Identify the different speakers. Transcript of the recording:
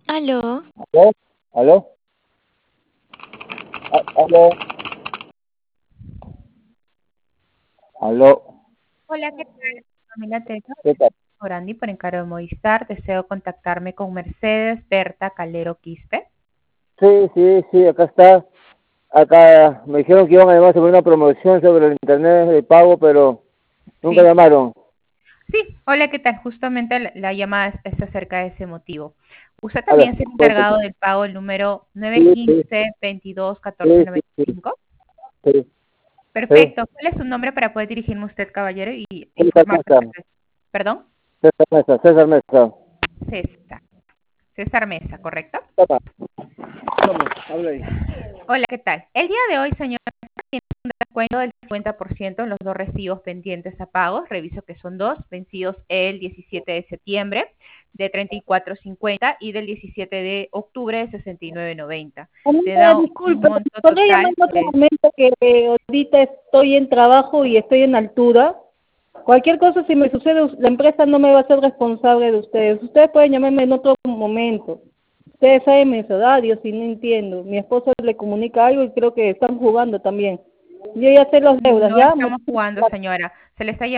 Speaker 1: Aló,
Speaker 2: ¿Aló? ¿Aló? ¿Aló? ¿Aló?
Speaker 3: Hola, ¿qué tal? Camila Teca,
Speaker 2: ¿Qué tal?
Speaker 3: Orandi por encargo de Movistar. Deseo contactarme con Mercedes Berta Calero Quispe.
Speaker 2: Sí, acá está. Acá me dijeron que iban a llamar sobre una promoción sobre el internet de pago, pero nunca
Speaker 3: Sí,
Speaker 2: llamaron.
Speaker 3: sí, hola, ¿qué tal? Justamente la llamada es acerca de ese motivo. Usted
Speaker 2: A
Speaker 3: también
Speaker 2: ver,
Speaker 3: es el
Speaker 2: cuéntame.
Speaker 3: encargado del pago, el número
Speaker 2: Sí, sí,
Speaker 3: 915 22 14
Speaker 2: sí, sí, sí,
Speaker 3: 95.
Speaker 2: sí, sí.
Speaker 3: Perfecto. ¿Cuál es su nombre para poder dirigirme a usted, caballero, y
Speaker 2: César
Speaker 3: informar
Speaker 2: Mesa,
Speaker 3: acerca de... Perdón,
Speaker 2: César Mesa.
Speaker 3: César. César Mesa, ¿correcto?
Speaker 2: Toma, toma, habla ahí.
Speaker 3: Hola, ¿qué tal? El día de hoy, señor, tiene un descuento del 50% en los dos recibos pendientes a pagos. Reviso que son dos, vencidos el 17 de septiembre de 34.50 y del 17 de octubre de 69.90. Le
Speaker 4: Amiga,
Speaker 3: da un
Speaker 4: disculpe,
Speaker 3: monto
Speaker 4: ¿podría llamar
Speaker 3: total
Speaker 4: en otro
Speaker 3: de...
Speaker 4: momento que ahorita estoy en trabajo y estoy en altura? Cualquier cosa, si me sucede, la empresa no me va a ser responsable de ustedes. Ustedes pueden llamarme en otro momento. Ustedes saben mis horarios y no entiendo. Mi esposo le comunica algo y creo que están jugando también. Yo ya sé las deudas,
Speaker 3: No
Speaker 4: ¿ya?
Speaker 3: estamos jugando, señora. Se le está